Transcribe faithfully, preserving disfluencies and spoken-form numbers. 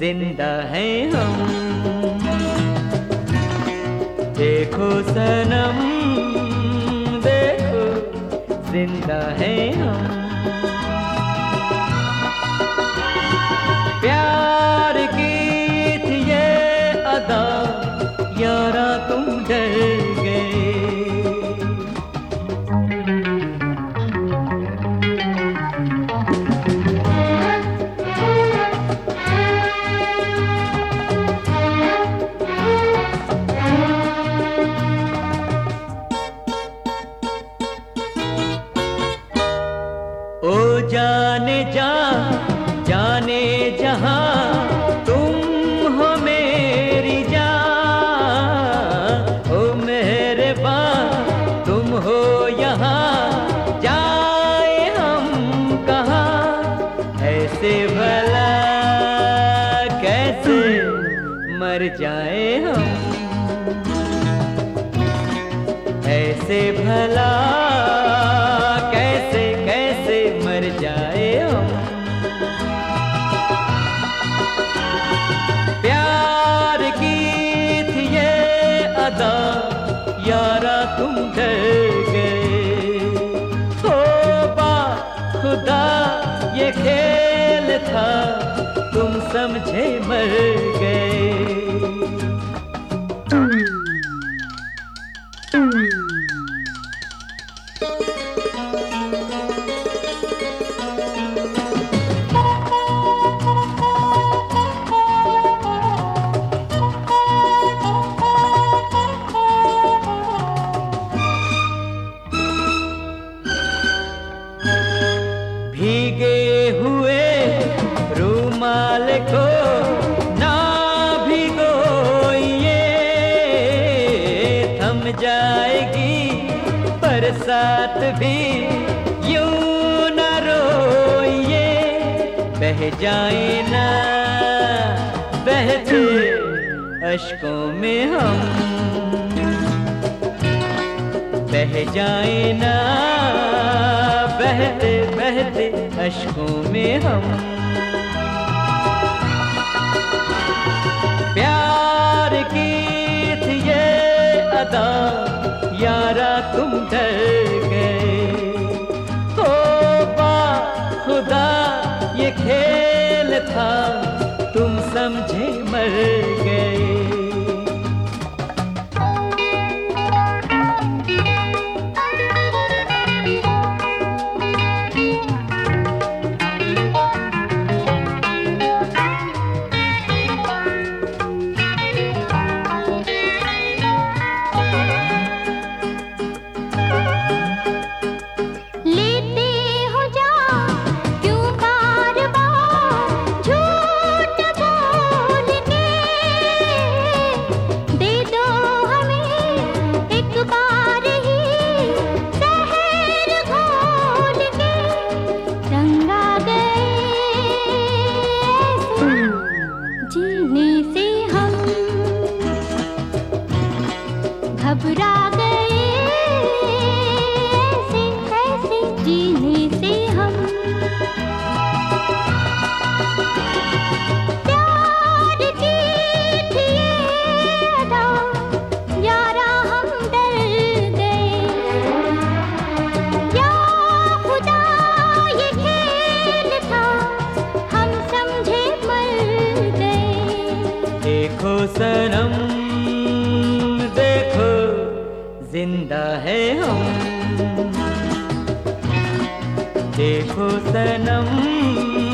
जिंदा हैं हम। देखो सनम देखो जिंदा हैं हम। प्यार की थी ये अदा यारा तुम डर गए। ओ जाने जा जाने जहां तुम हो मेरी जान। ओ मेहरबान तुम हो यहाँ जाए हम कहाँ। ऐसे भला कैसे मर जाए हम। ऐसे भला कैसे कैसे मर जाए हम। प्यार की थी ये अदा यारा तुम डर गए। हो बा खुदा ये खेल था तुम समझे मर गए। भीगे हुए रूमाल को ना भिगो ये। थम जाएगी बरसात भी यूं न रोइए। बह जाए ना बहते अश्कों में हम। बह जाए ना बहते बहते अश्कों में हम। प्यार की थी ये अदा यारा तुम डर गए। हो बा खुदा ये खेल था तुम समझे मर गए। घबरा गए ऐसे कैसे जीने से हम। प्यार की थी ये अदा यारा हम डर गए। या खुदा ये खेल था हम समझे मर गए। देखो सनम जिंदा है हम। देखो सनम